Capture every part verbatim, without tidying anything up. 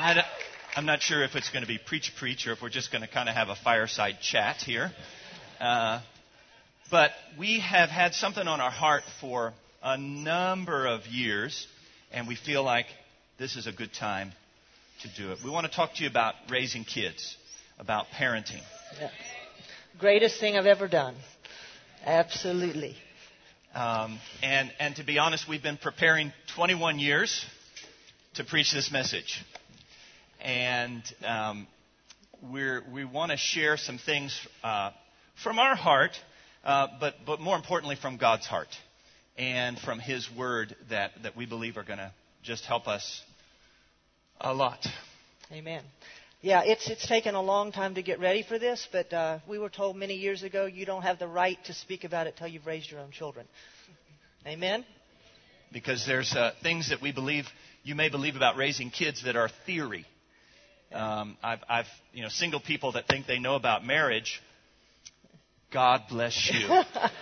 I don't, I'm not sure if it's going to be preach-preach or if we're just going to kind of have a fireside chat here. Uh, but we have had something on our heart for a number of years, and we feel like this is a good time to do it. We want to talk to you about raising kids, about parenting. Yeah. Greatest thing I've ever done. Absolutely. Um, and, and to be honest, we've been preparing twenty-one years to preach this message. And um, we're, we want to share some things uh, from our heart, uh, but, but more importantly from God's heart and from His Word that, that we believe are going to just help us a lot. Amen. Yeah, it's it's taken a long time to get ready for this, but uh, we were told many years ago you don't have the right to speak about it till you've raised your own children. Amen? Because there's uh, things that we believe, you may believe about raising kids that are theory. Um, I've, I've, you know, single people that think they know about marriage. God bless you.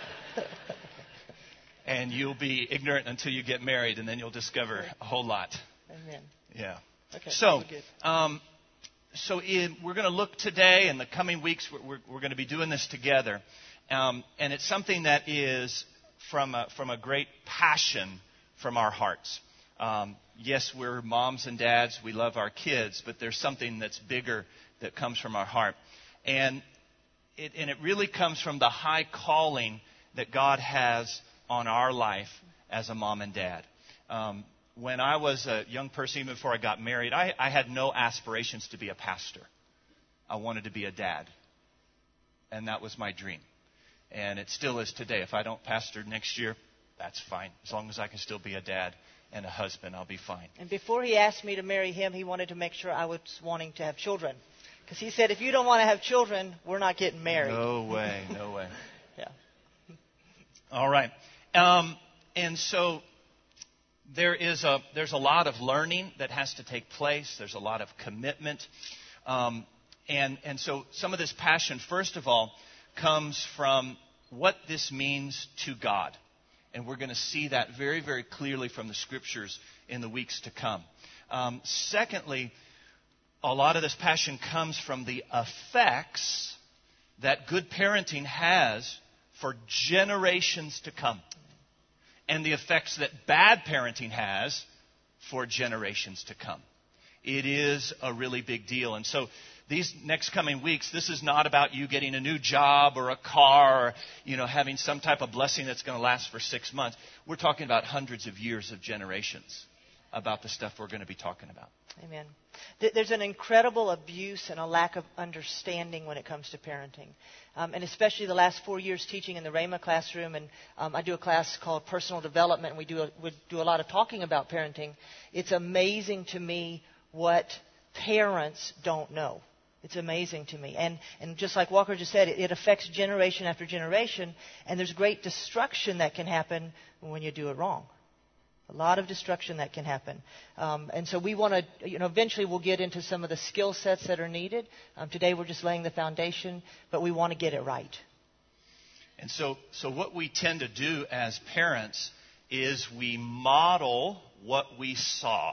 And you'll be ignorant until you get married, and then you'll discover a whole lot. Amen. Yeah. Okay. So, um, so in, we're going to look today and the coming weeks. We're, we're, we're going to be doing this together, um, and it's something that is from a, from a great passion from our hearts. Um, yes, we're moms and dads. We love our kids, but there's something that's bigger that comes from our heart, and it, and it really comes from the high calling that God has on our life as a mom and dad. Um, when I was a young person, even before I got married, I, I had no aspirations to be a pastor. I wanted to be a dad, and that was my dream. And it still is today. If I don't pastor next year, that's fine. As long as I can still be a dad and a husband, I'll be fine. And before he asked me to marry him, he wanted to make sure I was wanting to have children. Because he said, if you don't want to have children, we're not getting married. No way, no way. Yeah. All right. Um, and so there is a there's a lot of learning that has to take place. There's a lot of commitment. Um, and, and so some of this passion, first of all, comes from what this means to God. And we're going to see that very, very clearly from the Scriptures in the weeks to come. Um, secondly, a lot of this passion comes from the effects that good parenting has for generations to come, and the effects that bad parenting has for generations to come. It is a really big deal. And so these next coming weeks, this is not about you getting a new job or a car or, you know, having some type of blessing that's going to last for six months. We're talking about hundreds of years of generations about the stuff we're going to be talking about. Amen. There's an incredible abuse and a lack of understanding when it comes to parenting. Um, and especially the last four years teaching in the Rhema classroom. And um, I do a class called Personal Development. And we do, a, we do a lot of talking about parenting. It's amazing to me what parents don't know. It's amazing to me. And, and just like Walker just said, it, it affects generation after generation. And there's great destruction that can happen when you do it wrong. A lot of destruction that can happen. Um, and so we want to, you know, eventually we'll get into some of the skill sets that are needed. Um, today we're just laying the foundation, but we want to get it right. And so, so what we tend to do as parents is we model what we saw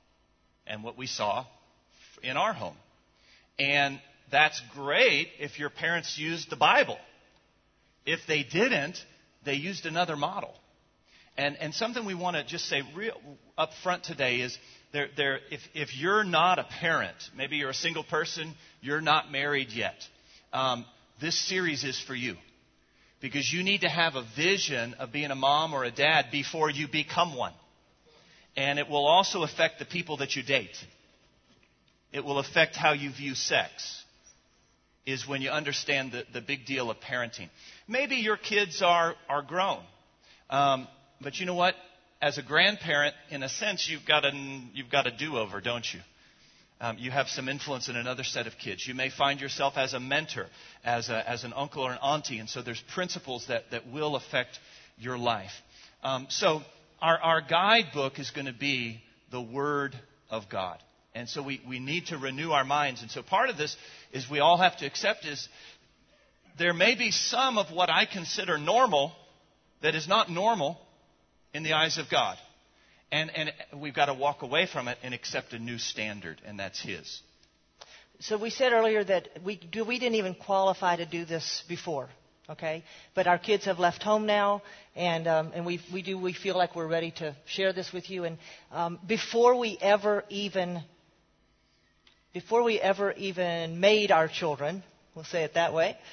and what we saw in our home. And that's great if your parents used the Bible. If they didn't, they used another model. And, and something we want to just say real up front today is there, there, if, if you're not a parent, maybe you're a single person, you're not married yet, um, this series is for you. Because you need to have a vision of being a mom or a dad before you become one. And it will also affect the people that you date. It will affect how you view sex, is when you understand the, the big deal of parenting. Maybe your kids are, are grown. Um, But you know what? As a grandparent, in a sense, you've got a, you've got a do-over, don't you? Um, you have some influence in another set of kids. You may find yourself as a mentor, as, a, as an uncle or an auntie, and so there's principles that, that will affect your life. Um, so our, our guidebook is going to be the Word of God. And so we, we need to renew our minds. And so part of this is we all have to accept is there may be some of what I consider normal that is not normal in the eyes of God. And, and we've got to walk away from it and accept a new standard, and that's His. So we said earlier that we, do, we didn't even qualify to do this before, okay? But our kids have left home now, and, um, and we, we, do, we feel like we're ready to share this with you. And um, before we ever even, before we ever even made our children, we'll say it that way,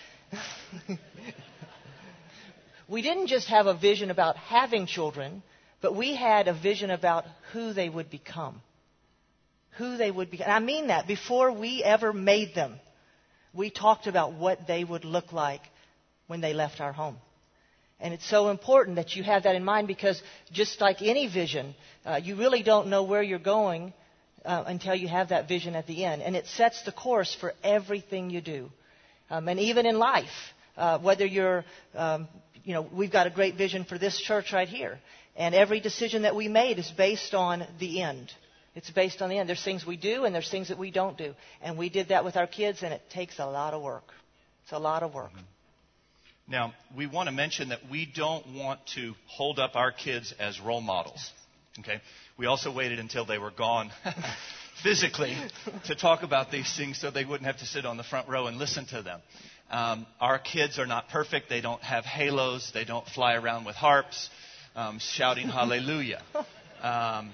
we didn't just have a vision about having children, but we had a vision about who they would become. Who they would be. And I mean that. Before we ever made them, we talked about what they would look like when they left our home. And it's so important that you have that in mind, because just like any vision, uh, you really don't know where you're going uh, until you have that vision at the end. And it sets the course for everything you do. Um, and even in life, uh, whether you're, um, you know, we've got a great vision for this church right here. And every decision that we made is based on the end. It's based on the end. There's things we do and there's things that we don't do. And we did that with our kids, and it takes a lot of work. It's a lot of work. Mm-hmm. Now, we want to mention that we don't want to hold up our kids as role models. Okay? We also waited until they were gone physically to talk about these things so they wouldn't have to sit on the front row and listen to them. Um, our kids are not perfect. They don't have halos. They don't fly around with harps um, shouting hallelujah. Um,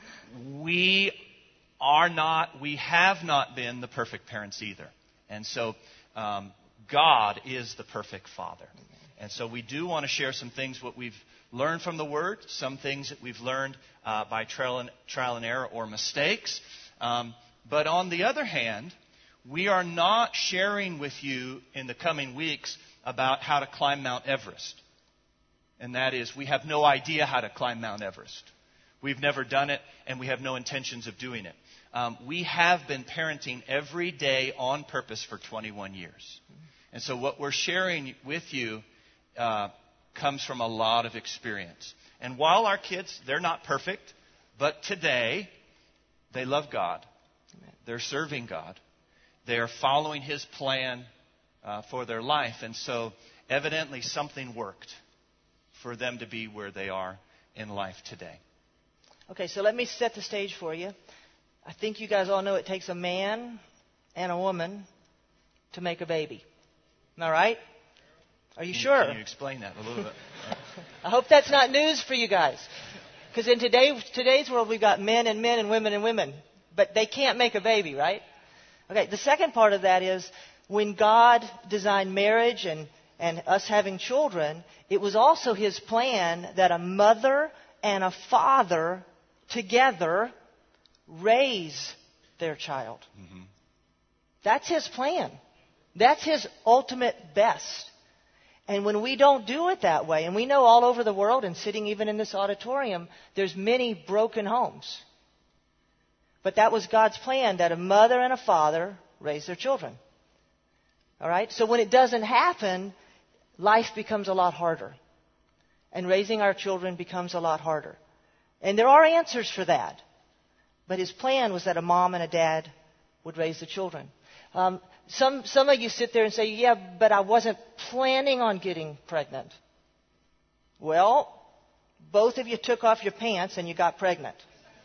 we are not, we have not been the perfect parents either. And so um, God is the perfect Father. And so we do want to share some things, what we've learned from the Word, some things that we've learned uh, by trial and, trial and error or mistakes. Um, but on the other hand, we are not sharing with you in the coming weeks about how to climb Mount Everest. And that is, we have no idea how to climb Mount Everest. We've never done it, and we have no intentions of doing it. Um, we have been parenting every day on purpose for twenty-one years. And so what we're sharing with you uh, comes from a lot of experience. And while our kids, they're not perfect, but today they love God. They're serving God. They are following His plan uh, for their life. And so evidently something worked for them to be where they are in life today. Okay, so let me set the stage for you. I think you guys all know it takes a man and a woman to make a baby. All right? Are you can, sure? Can you explain that a little bit? I hope that's not news for you guys. Because in today, today's world, we've got men and men and women and women. But they can't make a baby, right? Okay, the second part of that is when God designed marriage and, and us having children, it was also His plan that a mother and a father together raise their child. Mm-hmm. That's His plan. That's His ultimate best. And when we don't do it that way, and we know all over the world, and sitting even in this auditorium, there's many broken homes. But that was God's plan, that a mother and a father raise their children. All right? So when it doesn't happen, life becomes a lot harder. And raising our children becomes a lot harder. And there are answers for that. But His plan was that a mom and a dad would raise the children. Um, some, some of you sit there and say, yeah, but I wasn't planning on getting pregnant. Well, both of you took off your pants and you got pregnant.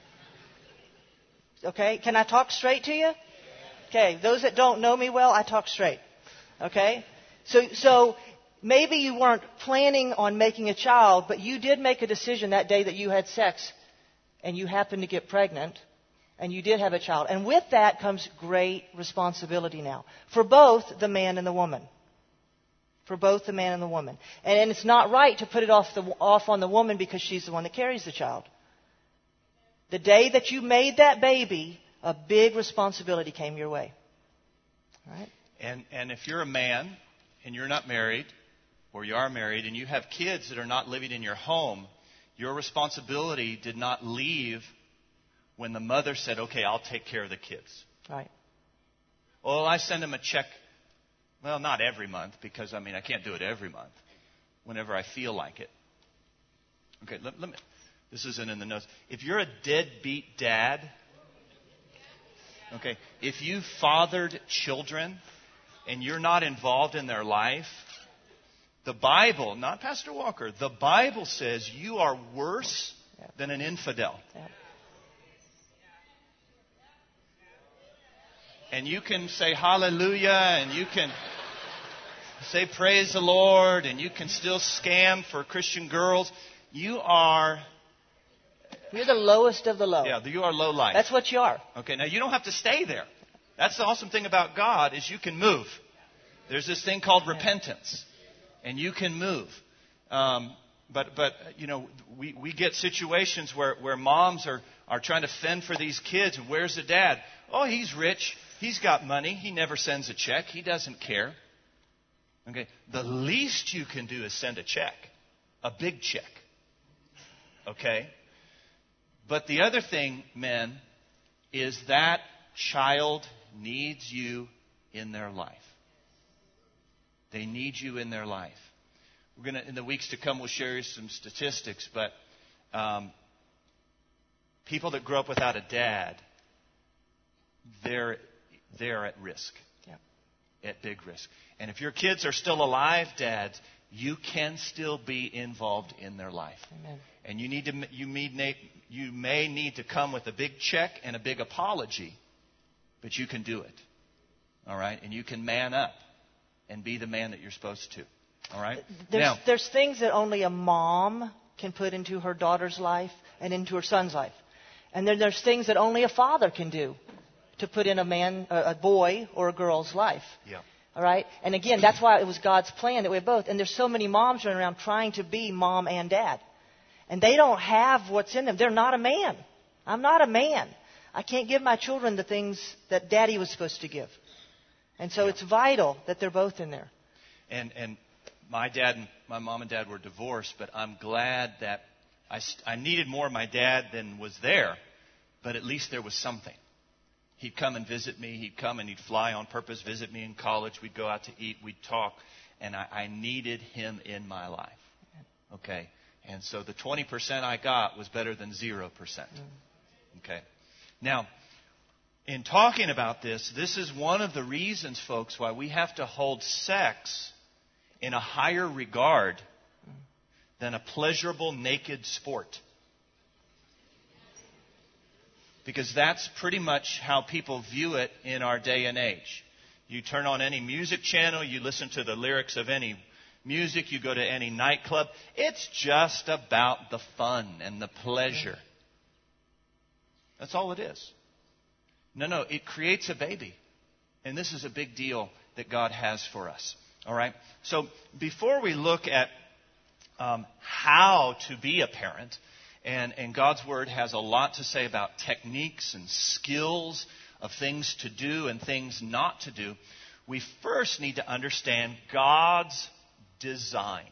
Okay? Can I talk straight to you? Okay. Those that don't know me well, I talk straight. Okay? So, so maybe you weren't planning on making a child, but you did make a decision that day that you had sex and you happened to get pregnant and you did have a child. And with that comes great responsibility now for both the man and the woman. For both the man and the woman. And, and it's not right to put it off, the, off on the woman because she's the one that carries the child. The day that you made that baby, a big responsibility came your way. All right? And, and if you're a man and you're not married, or you are married and you have kids that are not living in your home, your responsibility did not leave when the mother said, okay, I'll take care of the kids. Right. Well, I send them a check. Well, not every month, because, I mean, I can't do it every month. Whenever I feel like it. Okay, let, let me, this isn't in the notes. If you're a deadbeat dad, okay, if you fathered children and you're not involved in their life, the Bible, not Pastor Walker, the Bible says you are worse yeah. than an infidel. Yep. And you can say hallelujah, and you can say praise the Lord, and you can still scam for Christian girls. You are... You're the lowest of the low. Yeah, you are low life. That's what you are. Okay, now you don't have to stay there. That's the awesome thing about God is you can move. There's this thing called repentance, and you can move. Um, but, but you know, we, we get situations where, where moms are, are trying to fend for these kids. And where's the dad? Oh, he's rich. He's got money. He never sends a check. He doesn't care. Okay, the least you can do is send a check, a big check. Okay? But the other thing, men, is that child needs you in their life. They need you in their life. We're going to, in the weeks to come, we'll share you some statistics, but um, people that grow up without a dad, they're, they're at risk. Yep. At big risk. And if your kids are still alive, dads, you can still be involved in their life. Amen. And you need to, you may, you may need to come with a big check and a big apology, but you can do it. All right? And you can man up and be the man that you're supposed to. All right? There's, now, there's things that only a mom can put into her daughter's life and into her son's life. And then there's things that only a father can do to put in a man, a boy or a girl's life. Yeah. All right? And again, that's why it was God's plan that we have both. And there's so many moms running around trying to be mom and dad. And they don't have what's in them. They're not a man. I'm not a man. I can't give my children the things that daddy was supposed to give. And so yeah. it's vital that they're both in there. And and my dad and my mom and dad were divorced, but I'm glad that I, I needed more of my dad than was there, but at least there was something. He'd come and visit me. He'd come and he'd fly on purpose, visit me in college. We'd go out to eat. We'd talk. And I, I needed him in my life. Okay? And so the twenty percent I got was better than zero percent. Okay? Now, in talking about this, this is one of the reasons, folks, why we have to hold sex in a higher regard than a pleasurable naked sport. Because that's pretty much how people view it in our day and age. You turn on any music channel, you listen to the lyrics of any music, you go to any nightclub. It's just about the fun and the pleasure. That's all it is. No, no, it creates a baby. And this is a big deal that God has for us. All right? So before we look at um, how to be a parent, And, and God's Word has a lot to say about techniques and skills of things to do and things not to do. We first need to understand God's design.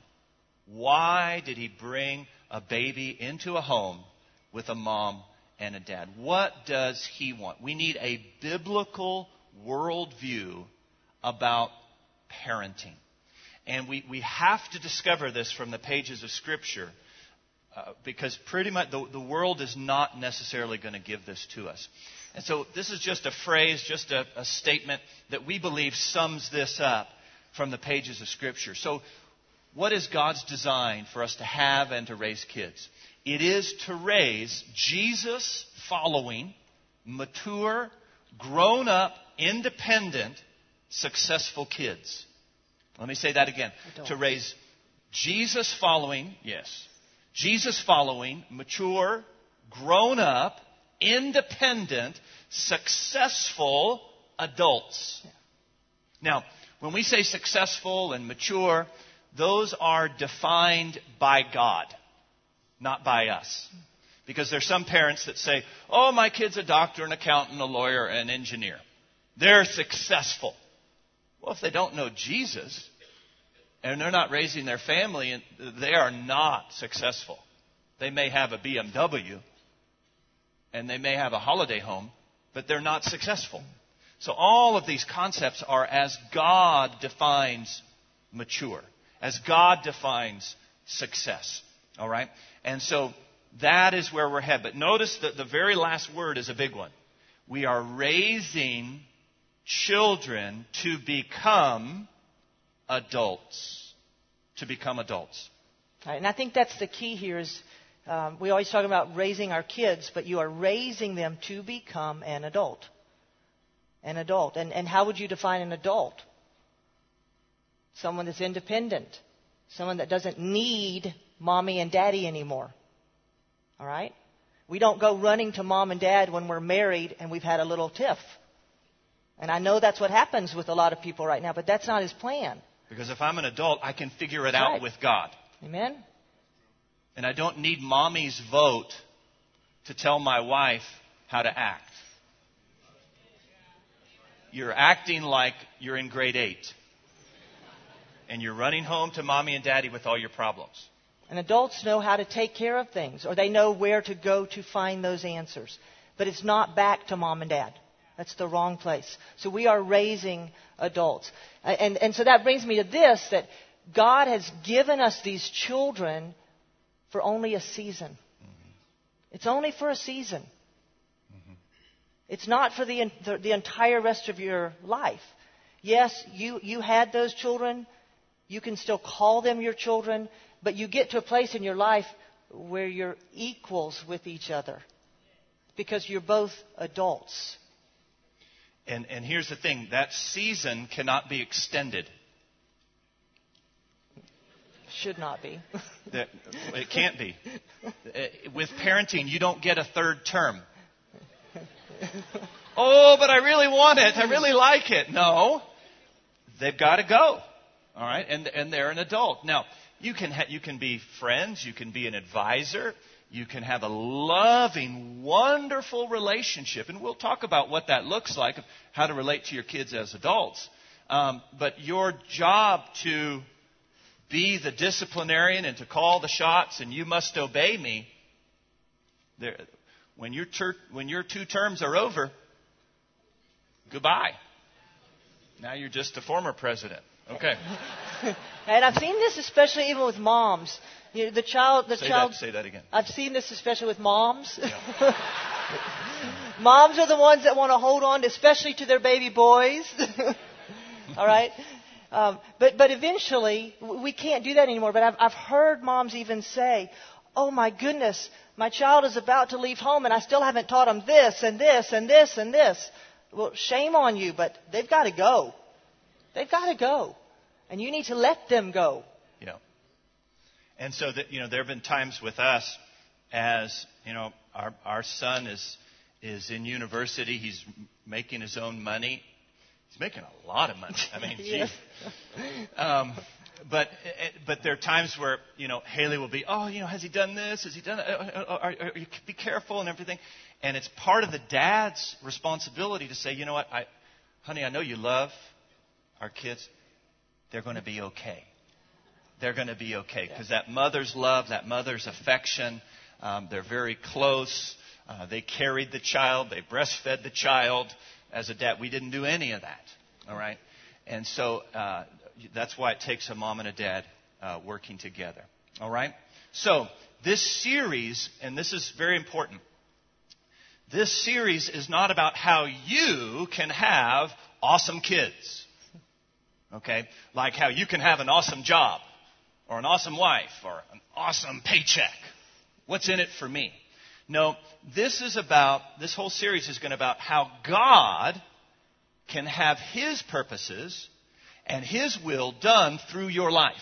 Why did He bring a baby into a home with a mom and a dad? What does He want? We need a biblical worldview about parenting. And we, we have to discover this from the pages of Scripture. Uh, because pretty much the, the world is not necessarily going to give this to us. And so this is just a phrase, just a, a statement that we believe sums this up from the pages of Scripture. So what is God's design for us to have and to raise kids? It is to raise Jesus-following, mature, grown-up, independent, successful kids. Let me say that again. To raise Jesus-following, yes, Jesus-following, mature, grown-up, independent, successful adults. Yeah. Now, when we say successful and mature, those are defined by God, not by us. Because there's some parents that say, oh, my kid's a doctor, an accountant, a lawyer, an engineer. They're successful. Well, if they don't know Jesus, and they're not raising their family, and they are not successful. They may have a B M W, and they may have a holiday home, but they're not successful. So all of these concepts are as God defines mature, as God defines success. All right? And so that is where we're headed. But notice that the very last word is a big one. We are raising children to become adults. To become adults. Right, and I think that's the key here is Um, we always talk about raising our kids, but you are raising them to become an adult. An adult. And, and how would you define an adult? Someone that's independent. Someone that doesn't need mommy and daddy anymore. All right? We don't go running to mom and dad when we're married and we've had a little tiff. And I know that's what happens with a lot of people right now, but that's not his plan. Because if I'm an adult, I can figure it That's out right. with God. Amen? And I don't need mommy's vote to tell my wife how to act. You're acting like you're in grade eight. And you're running home to mommy and daddy with all your problems. And adults know how to take care of things, or they know where to go to find those answers. But it's not back to mom and dad. That's the wrong place. So we are raising adults. And, and so that brings me to this, that God has given us these children for only a season. Mm-hmm. It's only for a season. Mm-hmm. It's not for the, the the entire rest of your life. Yes, you, you had those children. You can still call them your children. But you get to a place in your life where you're equals with each other. Because you're both adults. And, and here's the thing. That season cannot be extended. Should not be. That, it can't be. With parenting, you don't get a third term. Oh, but I really want it. I really like it. No. They've got to go. All right? And, and they're an adult. Now, you can, ha- you can be friends. You can be an advisor. You can have a loving, wonderful relationship. And we'll talk about what that looks like, how to relate to your kids as adults. Um, but your job to be the disciplinarian and to call the shots and you must obey me, there, when, your ter- when your two terms are over, goodbye. Now you're just a former president. Okay. And I've seen this especially even with moms. You know, the child, the say child. That, say that again. I've seen this especially with moms. Yeah. Moms are the ones that want to hold on, especially to their baby boys. All right. Um, but but eventually we can't do that anymore. But I've I've heard moms even say, "Oh my goodness, my child is about to leave home, and I still haven't taught him this and this and this and this." Well, shame on you, but they've got to go. They've got to go, and you need to let them go. Yeah. And so that you know, there have been times with us, as you know, our our son is is in university. He's making his own money. He's making a lot of money. I mean, Yes. um, but but there are times where you know Haley will be, oh, you know, has he done this? Has he done? Uh, are, are, you be careful and everything. And it's part of the dad's responsibility to say, you know what, I, honey, I know you love our kids. They're going to be okay. They're going to be okay because that mother's love, that mother's affection, um, they're very close. Uh, they carried the child. They breastfed the child. As a dad, we didn't do any of that, all right? And so uh, that's why it takes a mom and a dad uh, working together, all right? So this series, and this is very important, this series is not about how you can have awesome kids, okay? Like how you can have an awesome job or an awesome wife or an awesome paycheck. What's in it for me? No, this is about, this whole series is going to about how God can have His purposes and His will done through your life.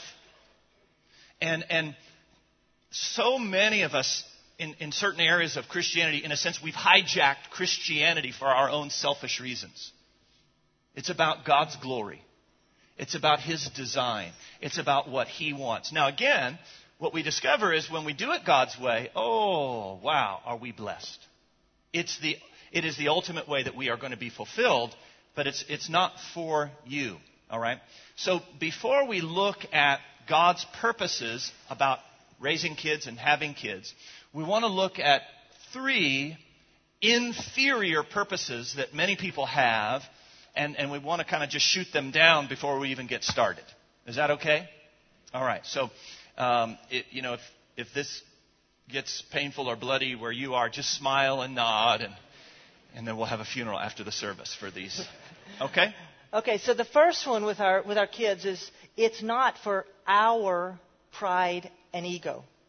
And and so many of us in, in certain areas of Christianity, in a sense, we've hijacked Christianity for our own selfish reasons. It's about God's glory. It's about His design. It's about what He wants. Now again, what we discover is when we do it God's way, oh, wow, are we blessed. It's the, it is the ultimate way that we are going to be fulfilled, but it's, it's not for you, all right? So before we look at God's purposes about raising kids and having kids, we want to look at three inferior purposes that many people have, and, and we want to kind of just shoot them down before we even get started. Is that okay? All right, so... Um, it, you know, if, if this gets painful or bloody where you are, just smile and nod, and and then we'll have a funeral after the service for these. Okay? Okay, so the first one with our with our kids is it's not for our pride and ego.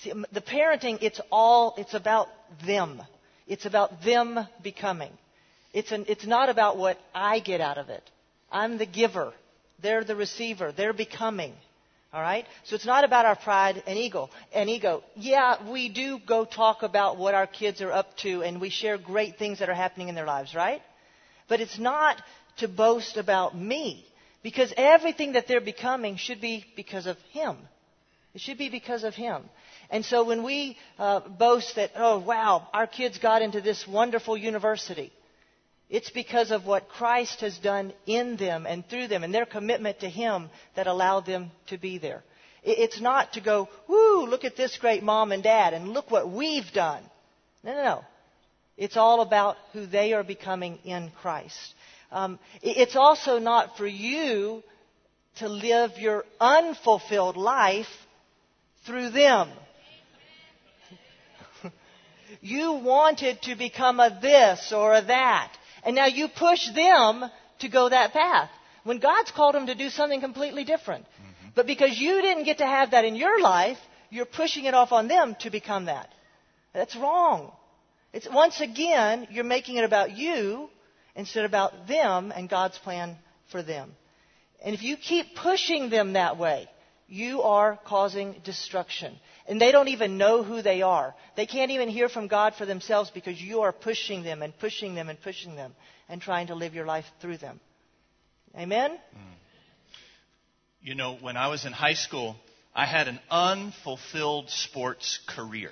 See, the parenting, it's all, it's about them. It's about them becoming. It's, an, it's not about what I get out of it. I'm the giver. They're the receiver. They're becoming. All right? So it's not about our pride and ego. And ego. Yeah, we do go talk about what our kids are up to, and we share great things that are happening in their lives, right? But it's not to boast about me, because everything that they're becoming should be because of Him. It should be because of Him. And so when we uh, boast that, oh, wow, our kids got into this wonderful university, it's because of what Christ has done in them and through them and their commitment to Him that allowed them to be there. It's not to go, woo, look at this great mom and dad and look what we've done. No, no, no. It's all about who they are becoming in Christ. Um, it's also not for you to live your unfulfilled life through them. You wanted to become a this or a that. And now you push them to go that path. When God's called them to do something completely different. Mm-hmm. But because you didn't get to have that in your life, you're pushing it off on them to become that. That's wrong. It's once again, you're making it about you instead of about them and God's plan for them. And if you keep pushing them that way, you are causing destruction. And they don't even know who they are. They can't even hear from God for themselves because you are pushing them and pushing them and pushing them and trying to live your life through them. Amen? You know, when I was in high school, I had an unfulfilled sports career.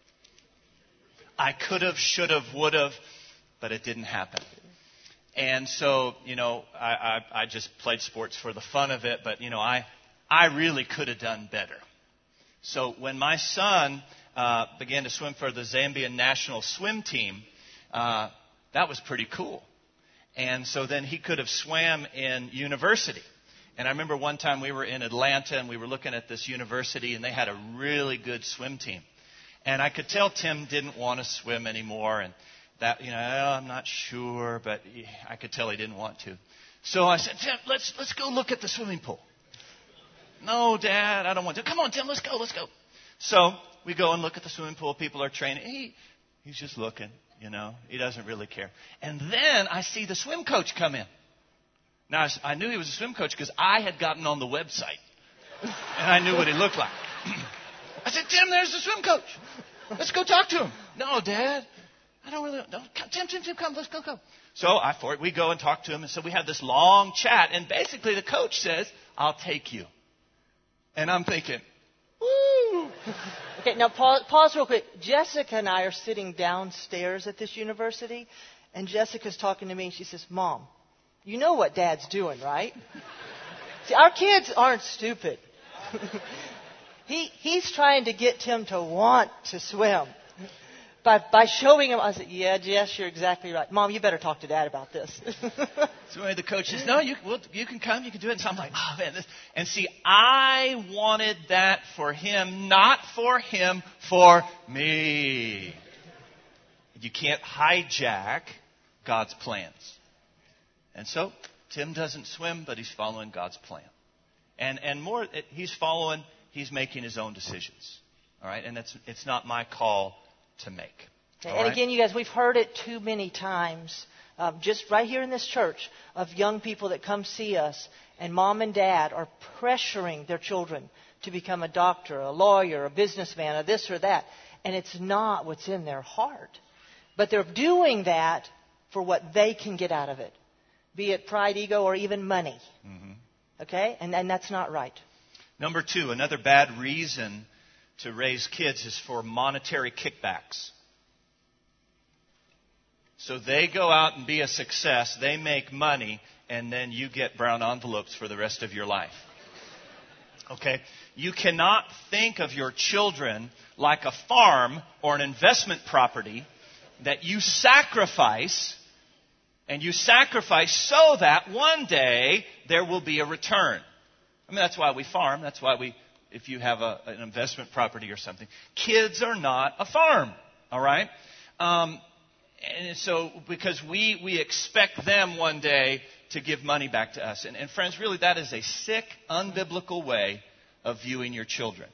I could have, should have, would have, but it didn't happen. And so, you know, I, I, I just played sports for the fun of it, but, you know, I, I really could have done better. So when my son uh, began to swim for the Zambian national swim team, uh, that was pretty cool. And so then he could have swam in university. And I remember one time we were in Atlanta and we were looking at this university and they had a really good swim team. And I could tell Tim didn't want to swim anymore. And that, you know, oh, I'm not sure, but I could tell he didn't want to. So I said, Tim, let's let's go look at the swimming pool. No, Dad, I don't want to. Come on, Tim, let's go, let's go. So we go and look at the swimming pool. People are training. He, he's just looking, you know. He doesn't really care. And then I see the swim coach come in. Now, I knew he was a swim coach because I had gotten on the website. And I knew what he looked like. I said, Tim, there's the swim coach. Let's go talk to him. No, Dad, I don't really. No, Tim, Tim, Tim, come, let's go, go. So I for it, we go and talk to him. And so we have this long chat. And basically the coach says, I'll take you. And I'm thinking, woo. Okay, now pause, pause real quick. Jessica and I are sitting downstairs at this university, and Jessica's talking to me, and she says, Mom, you know what Dad's doing, right? See, our kids aren't stupid. he He's trying to get Tim to want to swim. By, by showing him, I said, yeah, Jess, you're exactly right. Mom, you better talk to Dad about this. So the coach says, no, you, well, you can come, you can do it. And so I'm like, oh, man. This. And see, I wanted that for him, not for him, for me. You can't hijack God's plans. And so Tim doesn't swim, but he's following God's plan. And and more, he's following, he's making his own decisions. All right? And it's it's not my call to make. And right? Again, you guys, we've heard it too many times, um, just right here in this church, of young people that come see us, and mom and dad are pressuring their children to become a doctor, a lawyer, a businessman, or this or that. And it's not what's in their heart. But they're doing that for what they can get out of it, be it pride, ego, or even money. Mm-hmm. Okay? And, and that's not right. Number two, another bad reason to raise kids is for monetary kickbacks. So they go out and be a success, they make money, and then you get brown envelopes for the rest of your life. Okay? You cannot think of your children like a farm or an investment property that you sacrifice, and you sacrifice so that one day there will be a return. I mean, that's why we farm. That's why we, if you have a, an investment property or something. Kids are not a farm, all right? Um, and so, because we, we expect them one day to give money back to us. And, and friends, really, that is a sick, unbiblical way of viewing your children.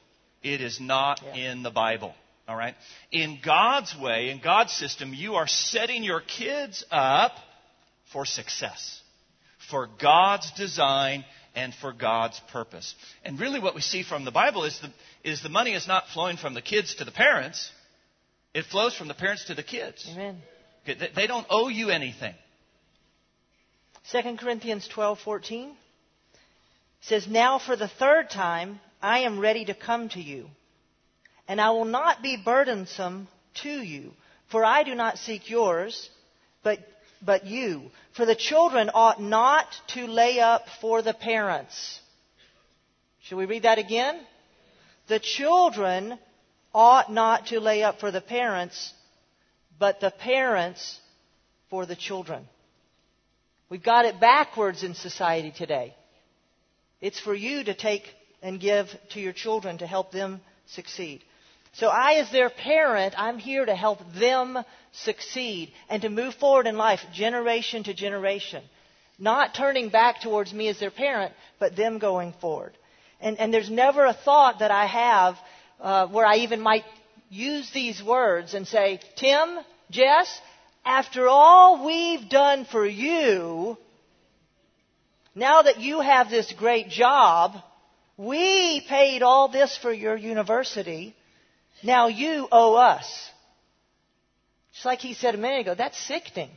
It is not Yeah. in the Bible. All right? In God's way, in God's system, you are setting your kids up for success, for God's design and for God's purpose. And really what we see from the Bible is the, is the money is not flowing from the kids to the parents. It flows from the parents to the kids. Amen. They, they don't owe you anything. Second Corinthians twelve fourteen says, "Now for the third time I am ready to come to you, and I will not be burdensome to you, for I do not seek yours, but but you. For the children ought not to lay up for the parents." Should we read that again? The children ought not to lay up for the parents, but the parents for the children. We've got it backwards in society today. It's for you to take and give to your children to help them succeed. So I, as their parent, I'm here to help them succeed and to move forward in life generation to generation. Not turning back towards me as their parent, but them going forward. And, and there's never a thought that I have uh, where I even might use these words and say, "Tim, Jess, after all we've done for you, now that you have this great job, we paid all this for your university. Now you owe us." Just like he said a minute ago, that's sickening.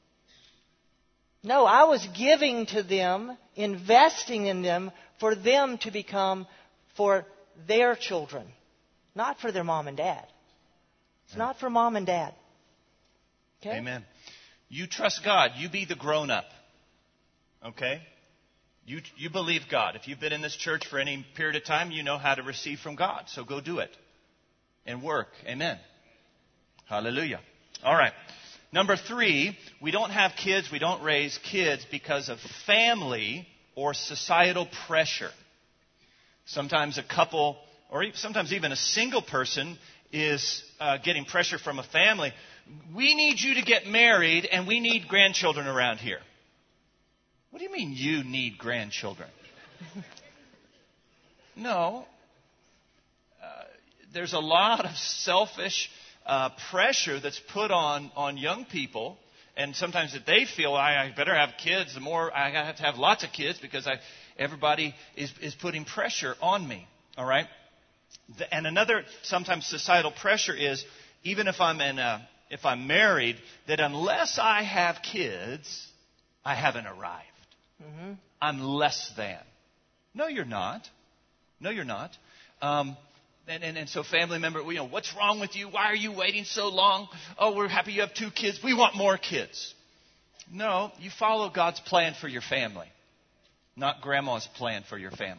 No, I was giving to them, investing in them, for them to become for their children, not for their mom and dad. It's not for mom and dad. Okay? Amen. You trust God. You be the grown-up. Okay? You, you believe God. If you've been in this church for any period of time, you know how to receive from God. So go do it. And work. Amen. Hallelujah. All right. Number three, we don't have kids, we don't raise kids because of family or societal pressure. Sometimes a couple, or sometimes even a single person, is uh, getting pressure from a family. We need you to get married and we need grandchildren around here. What do you mean you need grandchildren? No. Uh, there's a lot of selfish uh, pressure that's put on, on young people. And sometimes that they feel, I, I better have kids. The more I have to have lots of kids because I, everybody is, is putting pressure on me. All right? The, and another sometimes societal pressure is, even if I'm in a, if I'm married, that unless I have kids, I haven't arrived. Mm-hmm. I'm less than. No, you're not. No, you're not. Um, and, and, and so family member, you know, what's wrong with you? Why are you waiting so long? Oh, we're happy you have two kids. We want more kids. No, you follow God's plan for your family, not grandma's plan for your family.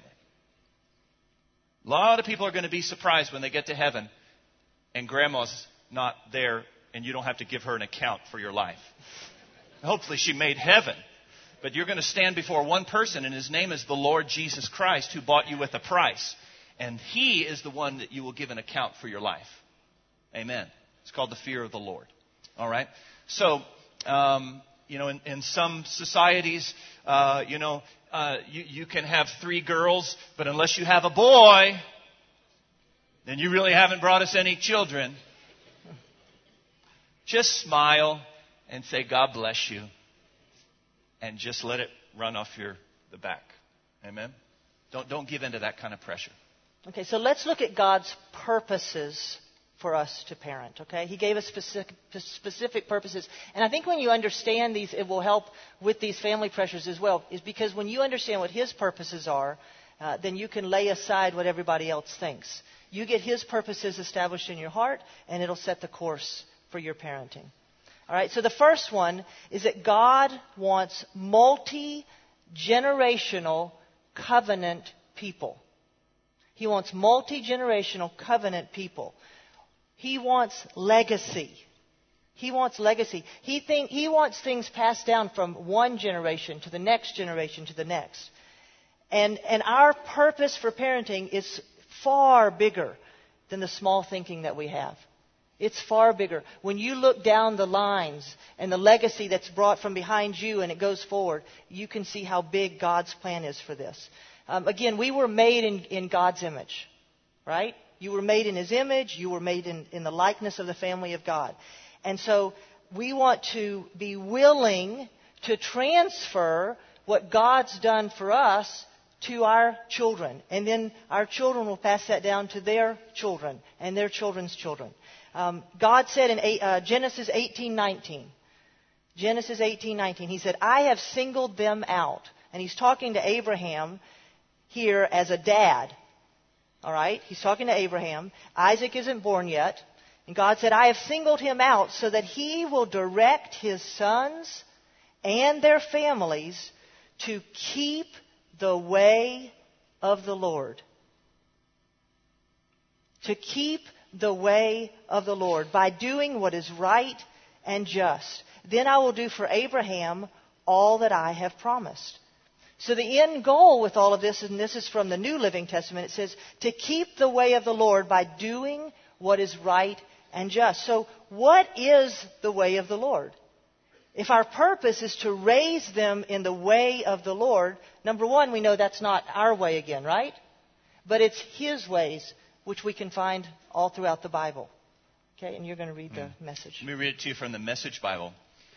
A lot of people are going to be surprised when they get to heaven and grandma's not there and you don't have to give her an account for your life. Hopefully she made heaven. But you're going to stand before one person, and his name is the Lord Jesus Christ, who bought you with a price. And he is the one that you will give an account for your life. Amen. It's called the fear of the Lord. All right? So, um, you know, in, in some societies, uh, you know, uh, you, you can have three girls, but unless you have a boy, then you really haven't brought us any children. Just smile and say, God bless you. And just let it run off your the back. Amen? Don't, don't give in to that kind of pressure. Okay, so let's look at God's purposes for us to parent, okay? He gave us specific, specific purposes. And I think when you understand these, it will help with these family pressures as well. Is because when you understand what His purposes are, uh, then you can lay aside what everybody else thinks. You get His purposes established in your heart, and it'll set the course for your parenting. All right, so the first one is that God wants multi-generational covenant people. He wants multi-generational covenant people. He wants legacy. He wants legacy. He think, he wants things passed down from one generation to the next generation to the next. And, and our purpose for parenting is far bigger than the small thinking that we have. It's far bigger. When you look down the lines and the legacy that's brought from behind you and it goes forward, you can see how big God's plan is for this. Um, again, we were made in, in God's image, right? You were made in His image. You were made in, in the likeness of the family of God. And so we want to be willing to transfer what God's done for us to our children. And then our children will pass that down to their children and their children's children. Um, God said in eight, uh, Genesis eighteen nineteen, Genesis eighteen nineteen, He said, I have singled them out. And He's talking to Abraham here as a dad. All right? He's talking to Abraham. Isaac isn't born yet. And God said, I have singled him out so that he will direct his sons and their families to keep the way of the Lord. To keep the way of the Lord by doing what is right and just. Then I will do for Abraham all that I have promised. So the end goal with all of this, and this is from the New Living Testament, it says, to keep the way of the Lord by doing what is right and just. So what is the way of the Lord? If our purpose is to raise them in the way of the Lord, number one, we know that's not our way again, right? But it's His ways, which we can find all throughout the Bible. Okay, and you're going to read the hmm. message. Let me read it to you from the Message Bible.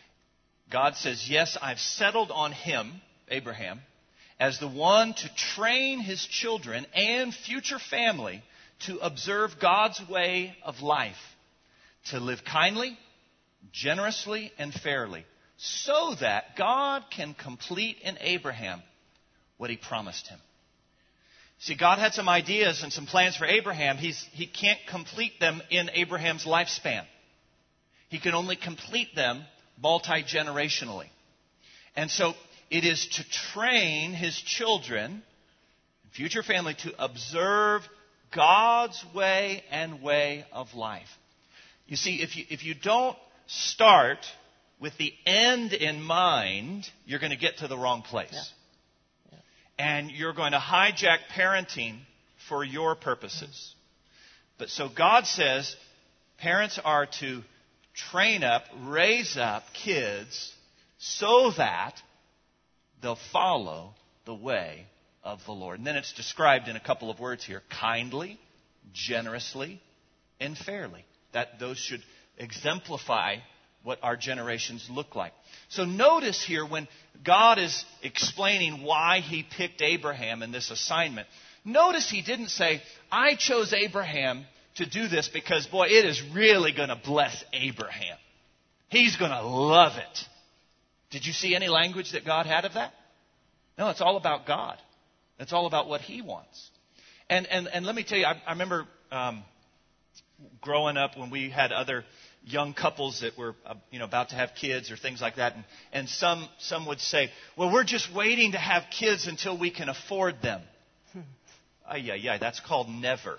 God says, yes, I've settled on him, Abraham, as the one to train his children and future family to observe God's way of life, to live kindly, generously, and fairly, so that God can complete in Abraham what He promised him. See, God had some ideas and some plans for Abraham. He's, he can't complete them in Abraham's lifespan. He can only complete them multi-generationally. And so it is to train his children, future family, to observe God's way and way of life. You see, if you, if you don't start with the end in mind, you're going to get to the wrong place. Yeah. Yeah. And you're going to hijack parenting for your purposes. But so God says parents are to train up, raise up kids so that they'll follow the way of the Lord. And then it's described in a couple of words here: kindly, generously, and fairly. That those should exemplify what our generations look like. So notice here when God is explaining why He picked Abraham in this assignment, notice He didn't say, I chose Abraham to do this because, boy, it is really going to bless Abraham. He's going to love it. Did you see any language that God had of that? No, it's all about God. It's all about what He wants. And and, and let me tell you, I, I remember um, growing up when we had other young couples that were uh, you know about to have kids or things like that, and, and some some would say, well, we're just waiting to have kids until we can afford them. Ay, ay, ay, that's called never.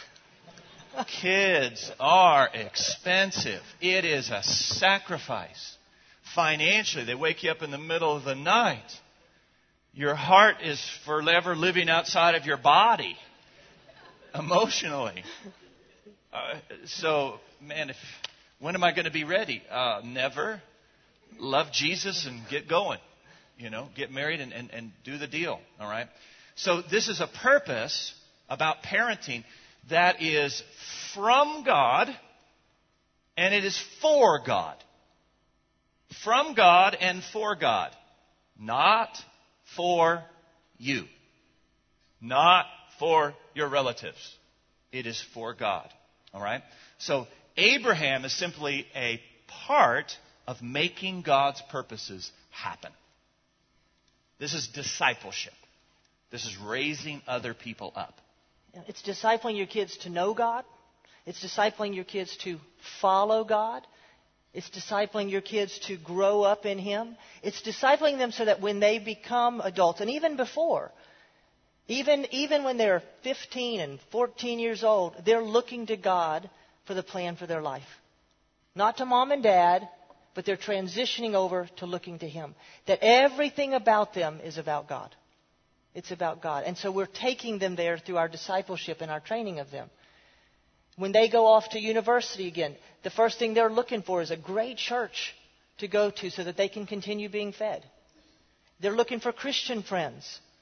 Kids are expensive. It is a sacrifice. Financially, they wake you up in the middle of the night. Your heart is forever living outside of your body, emotionally. Uh, so, man, if when am I going to be ready? Uh, never. Love Jesus and get going. You know, get married and, and, and do the deal. All right? So this is a purpose about parenting that is from God, and it is for God. From God and for God. Not for you. Not for your relatives. It is for God. All right? So Abraham is simply a part of making God's purposes happen. This is discipleship. This is raising other people up. It's discipling your kids to know God. It's discipling your kids to follow God. It's discipling your kids to grow up in Him. It's discipling them so that when they become adults, and even before, even, even when they're fifteen and fourteen years old, they're looking to God for the plan for their life. Not to mom and dad, but they're transitioning over to looking to Him. That everything about them is about God. It's about God. And so we're taking them there through our discipleship and our training of them. When they go off to university again, the first thing they're looking for is a great church to go to so that they can continue being fed. They're looking for Christian friends.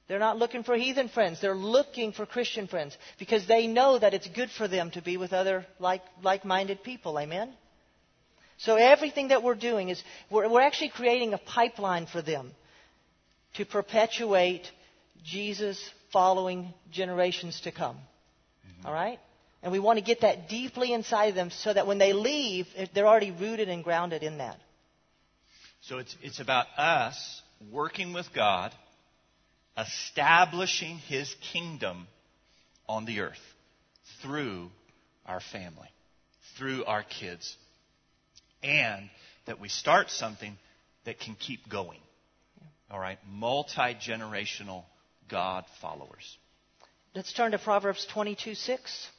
They're not looking for heathen friends. They're looking for Christian friends because they know that it's good for them to be with other like, like-minded people. Amen? So everything that we're doing is we're, we're actually creating a pipeline for them to perpetuate Jesus following generations to come. Mm-hmm. All right? And we want to get that deeply inside of them so that when they leave, they're already rooted and grounded in that. So it's it's about us working with God, establishing His kingdom on the earth through our family, through our kids, and that we start something that can keep going. All right? Multi-generational God followers. Let's turn to Proverbs twenty-two six.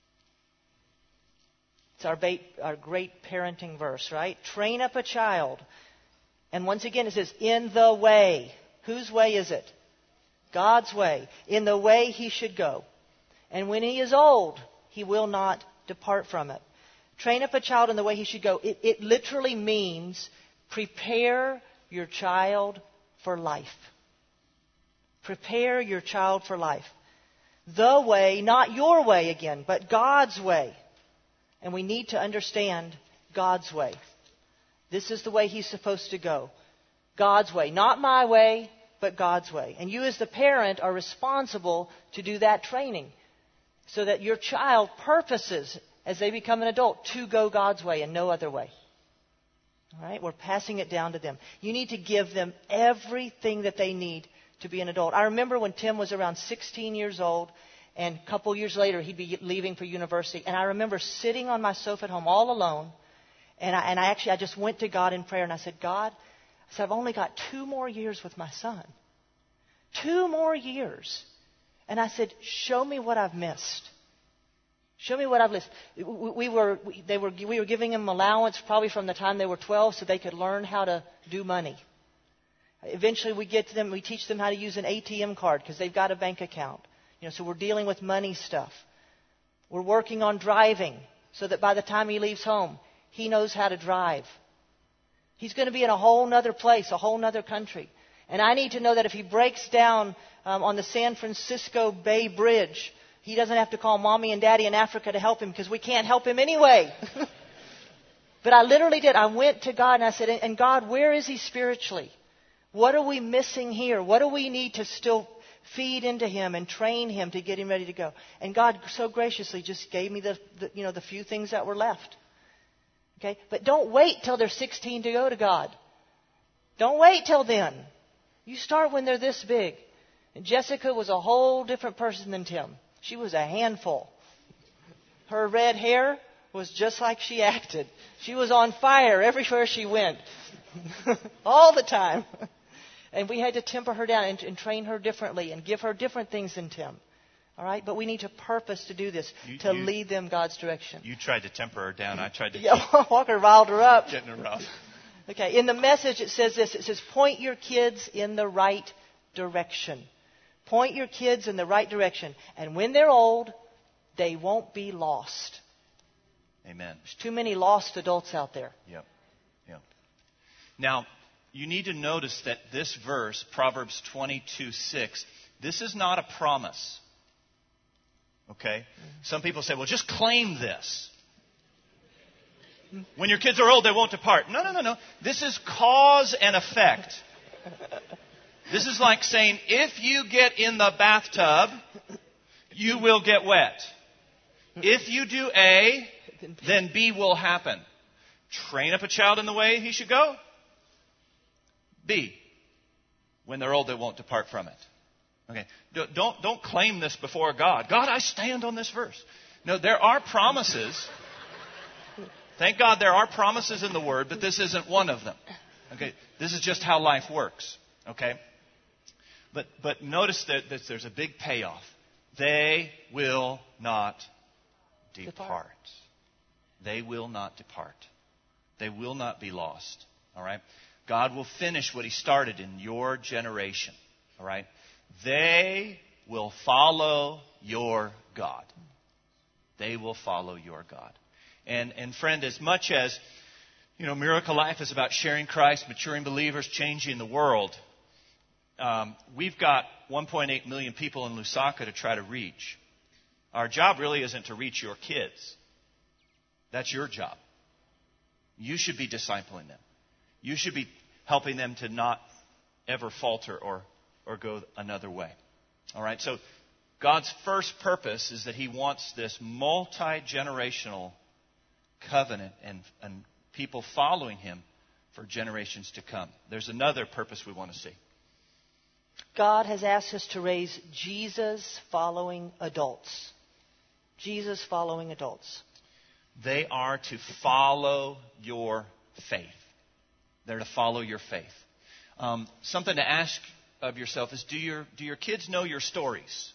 It's our, bait, our great parenting verse, right? Train up a child. And once again it says, in the way. Whose way is it? God's way. In the way he should go. And when he is old, he will not depart from it. Train up a child in the way he should go. It, it literally means prepare your child for life. Prepare your child for life. The way, not your way again, but God's way. And we need to understand God's way. This is the way he's supposed to go. God's way. Not my way, but God's way. And you as the parent are responsible to do that training so that your child purposes as they become an adult to go God's way and no other way. All right? We're passing it down to them. You need to give them everything that they need to be an adult. I remember when Tim was around sixteen years old, and a couple years later he'd be leaving for university. And I remember sitting on my sofa at home all alone, and I, and I actually I just went to God in prayer and I said, God, I said, I've only got two more years with my son. Two more years. And I said, show me what I've missed. Show me what I've missed. We were, they were, we were giving them allowance probably from the time they were twelve so they could learn how to do money. Eventually we get to them, we teach them how to use an A T M card because they've got a bank account. You know, so we're dealing with money stuff. We're working on driving so that by the time he leaves home, he knows how to drive. He's going to be in a whole other place, a whole other country. And I need to know that if he breaks down um, on the San Francisco Bay Bridge, he doesn't have to call mommy and daddy in Africa to help him because we can't help him anyway. But I literally did. I went to God and I said, and God, where is he spiritually? What are we missing here? What do we need to still feed into him and train him to get him ready to go? And God so graciously just gave me the, the you know the few things that were left. Okay, but don't wait till they're sixteen to go to God. Don't wait till then. You start when they're this big. And Jessica was a whole different person than Tim. She was a handful. Her red hair was just like she acted. She was on fire everywhere she went. All the time. And we had to temper her down and, and train her differently and give her different things than Tim. All right? But we need to purpose to do this, you, to you, lead them God's direction. You tried to temper her down. I tried to... Yeah, Walker riled her up. Getting her up. Okay, in the Message it says this. It says, point your kids in the right direction. Point your kids in the right direction. And when they're old, they won't be lost. Amen. There's too many lost adults out there. Yep. Yep. Now, you need to notice that this verse, Proverbs twenty-two six, this is not a promise. Okay? Some people say, well, just claim this. When your kids are old, they won't depart. No, no, no, no. This is cause and effect. This is like saying, if you get in the bathtub, you will get wet. If you do A, then B will happen. Train up a child in the way he should go. B, when they're old, they won't depart from it. Okay, don't, don't claim this before God. God, I stand on this verse. No, there are promises. Thank God there are promises in the Word, but this isn't one of them. Okay, this is just how life works. Okay, but but notice that, that there's a big payoff. They will not depart. depart. They will not depart. They will not be lost. All right. God will finish what He started in your generation. All right? They will follow your God. They will follow your God. And, and friend, as much as, you know, Miracle Life is about sharing Christ, maturing believers, changing the world, um, we've got one point eight million people in Lusaka to try to reach. Our job really isn't to reach your kids. That's your job. You should be discipling them. You should be helping them to not ever falter or, or go another way. All right? So God's first purpose is that He wants this multi-generational covenant and, and people following Him for generations to come. There's another purpose we want to see. God has asked us to raise Jesus-following adults. Jesus-following adults. They are to follow your faith. They're to follow your faith. Um, something to ask of yourself is, do your, do your kids know your stories?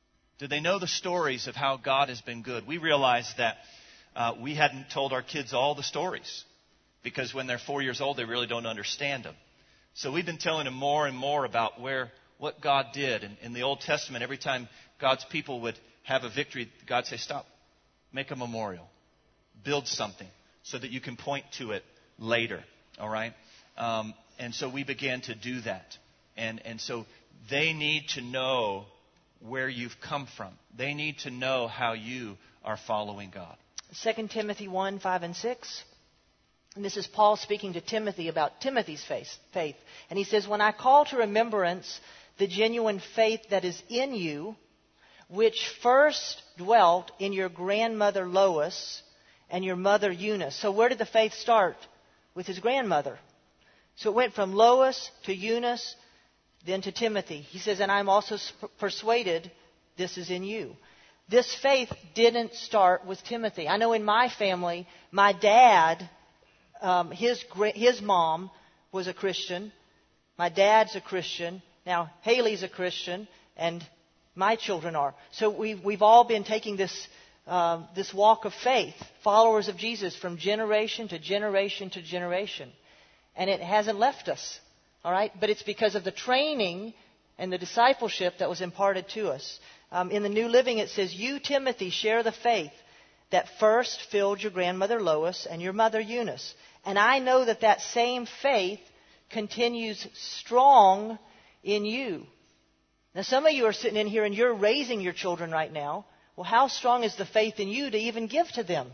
Do they know the stories of how God has been good? We realized that uh, we hadn't told our kids all the stories because when they're four years old, they really don't understand them. So we've been telling them more and more about where what God did. And in the Old Testament, every time God's people would have a victory, God would say, stop, make a memorial, build something so that you can point to it later. All right? Um, and so we began to do that. And, and so they need to know where you've come from. They need to know how you are following God. Second Timothy one, five, and six. And this is Paul speaking to Timothy about Timothy's faith. And he says, when I call to remembrance the genuine faith that is in you, which first dwelt in your grandmother Lois and your mother Eunice. So where did the faith start? With his grandmother. So it went from Lois to Eunice, then to Timothy. He says, and I'm also persuaded this is in you. This faith didn't start with Timothy. I know in my family, my dad, um, his his mom was a Christian. My dad's a Christian. Now, Haley's a Christian, and my children are. So we've, we've all been taking this uh, this walk of faith, followers of Jesus, from generation to generation to generation. And it hasn't left us. All right? But it's because of the training and the discipleship that was imparted to us. Um, in the New Living, it says, you, Timothy, share the faith that first filled your grandmother Lois and your mother Eunice. And I know that that same faith continues strong in you. Now, some of you are sitting in here and you're raising your children right now. Well, how strong is the faith in you to even give to them?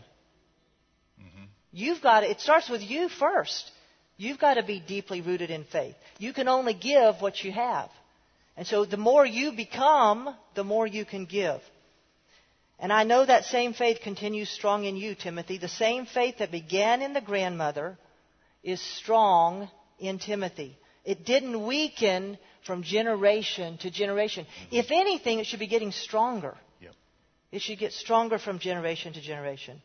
Mm-hmm. You've got to, it starts with you first. You've got to be deeply rooted in faith. You can only give what you have. And so the more you become, the more you can give. And I know that same faith continues strong in you, Timothy. The same faith that began in the grandmother is strong in Timothy. It didn't weaken from generation to generation. Mm-hmm. If anything, it should be getting stronger. Yep. It should get stronger from generation to generation.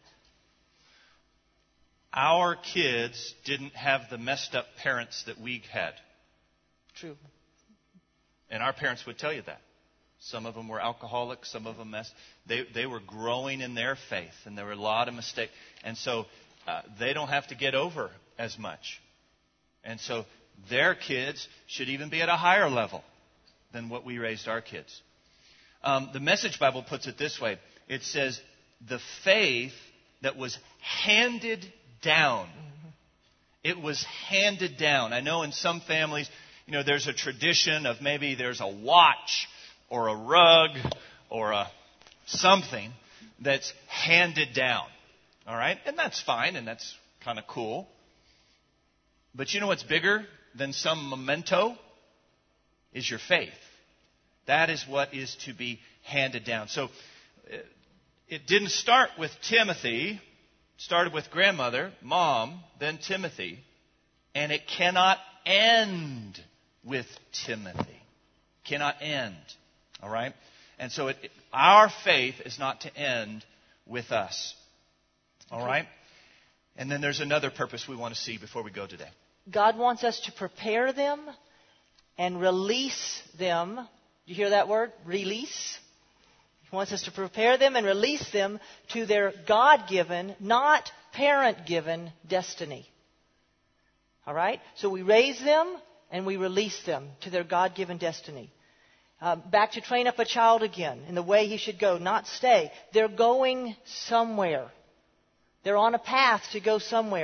Our kids didn't have the messed up parents that we had. True. And our parents would tell you that. Some of them were alcoholics, some of them messed. They they were growing in their faith, and there were a lot of mistakes. And so uh, they don't have to get over as much. And so their kids should even be at a higher level than what we raised our kids. Um, the Message Bible puts it this way. It says, the faith that was handed down. Mm-hmm. It was handed down. I know in some families, you know, there's a tradition of maybe there's a watch or a rug or a something that's handed down. All right? And that's fine, and that's kind of cool. But you know what's bigger than some memento? Is your faith. That is what is to be handed down. So it didn't start with Timothy. It started with grandmother, mom, then Timothy. And it cannot end with Timothy. Cannot end. All right? And so it, it, our faith is not to end with us. All right? And then there's another purpose we want to see before we go today. God wants us to prepare them and release them. You hear that word? Release. He wants us to prepare them and release them to their God-given, not parent-given destiny. All right? So we raise them and we release them to their God-given destiny. Uh, back to train up a child again in the way he should go, not stay. They're going somewhere. They're on a path to go somewhere.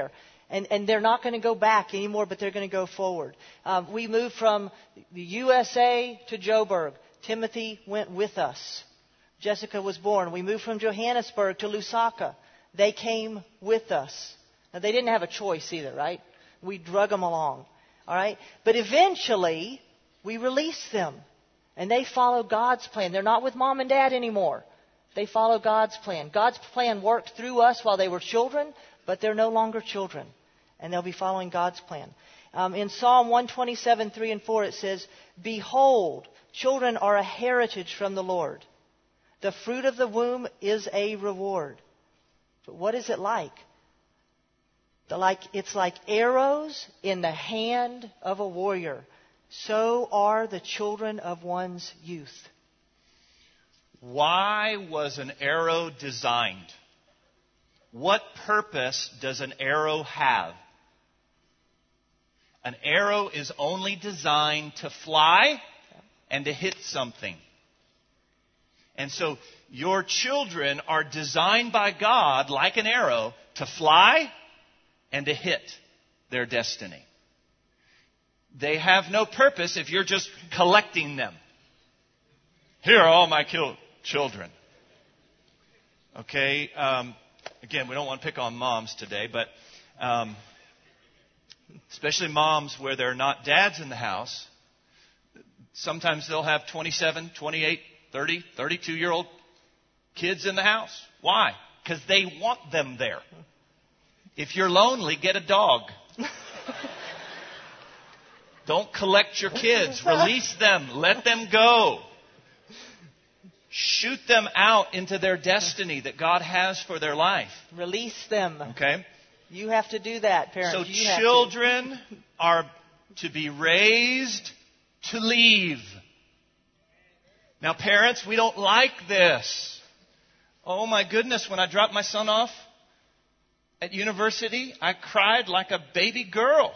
And, and they're not going to go back anymore, but they're going to go forward. Um, we moved from the U S A to Joburg. Timothy went with us. Jessica was born. We moved from Johannesburg to Lusaka. They came with us. Now, they didn't have a choice either, right? We drug them along. All right? But eventually, we released them. And they follow God's plan. They're not with mom and dad anymore. They follow God's plan. God's plan worked through us while they were children, but they're no longer children. And they'll be following God's plan. Um, in Psalm one twenty-seven, three and four, it says, "Behold, children are a heritage from the Lord. The fruit of the womb is a reward." But what is it like? The like it's like arrows in the hand of a warrior. So are the children of one's youth. Why was an arrow designed? What purpose does an arrow have? An arrow is only designed to fly and to hit something. And so your children are designed by God, like an arrow, to fly and to hit their destiny. They have no purpose if you're just collecting them. Here are all my kil- children. Okay, um, again, we don't want to pick on moms today, but um, especially moms where there are not dads in the house. Sometimes they'll have twenty-seven, twenty-eight, thirty, thirty-two-year-old kids in the house. Why? Because they want them there. If you're lonely, get a dog. Don't collect your kids. Release them. Let them go. Shoot them out into their destiny that God has for their life. Release them. Okay? You have to do that, parents. So you children are to be raised to leave. Now, parents, we don't like this. Oh, my goodness. When I dropped my son off at university, I cried like a baby girl.